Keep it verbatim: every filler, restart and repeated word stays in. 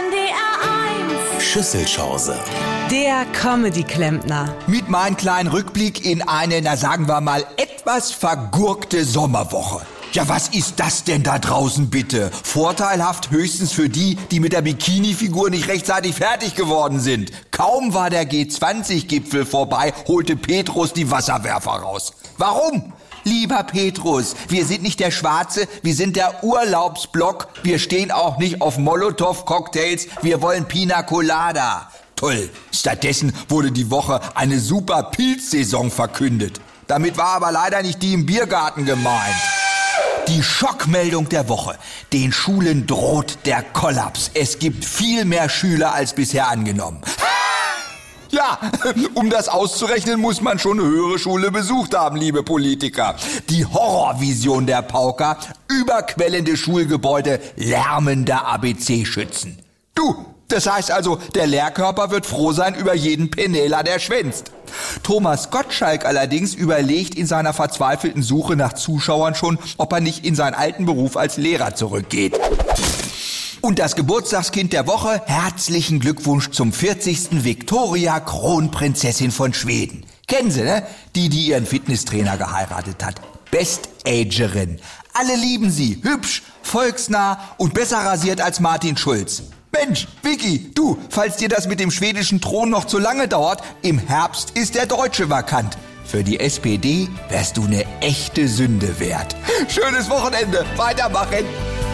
N D R eins. Schüsselchance. Der Comedy-Klempner. Mit meinem kleinen Rückblick in eine, na sagen wir mal, etwas vergurkte Sommerwoche. Ja, was ist das denn da draußen bitte? Vorteilhaft höchstens für die, die mit der Bikini-Figur nicht rechtzeitig fertig geworden sind. Kaum war der G zwanzig Gipfel vorbei, holte Petrus die Wasserwerfer raus. Warum? Lieber Petrus, wir sind nicht der Schwarze, wir sind der Urlaubsblock. Wir stehen auch nicht auf Molotow-Cocktails, wir wollen Pina Colada. Toll, stattdessen wurde die Woche eine super Pilzsaison verkündet. Damit war aber leider nicht die im Biergarten gemeint. Die Schockmeldung der Woche. Den Schulen droht der Kollaps. Es gibt viel mehr Schüler als bisher angenommen. Ja, um das auszurechnen, muss man schon eine höhere Schule besucht haben, liebe Politiker. Die Horrorvision der Pauker, überquellende Schulgebäude, lärmende A B C-Schützen. Du, das heißt also, der Lehrkörper wird froh sein über jeden Penela, der schwänzt. Thomas Gottschalk allerdings überlegt in seiner verzweifelten Suche nach Zuschauern schon, ob er nicht in seinen alten Beruf als Lehrer zurückgeht. Und das Geburtstagskind der Woche, herzlichen Glückwunsch zum vierzigsten Viktoria, Kronprinzessin von Schweden. Kennen Sie, ne? Die, die ihren Fitnesstrainer geheiratet hat. Best-Agerin. Alle lieben sie. Hübsch, volksnah und besser rasiert als Martin Schulz. Mensch, Vicky, du, falls dir das mit dem schwedischen Thron noch zu lange dauert, im Herbst ist der Deutsche vakant. Für die S P D wärst du eine echte Sünde wert. Schönes Wochenende. Weitermachen.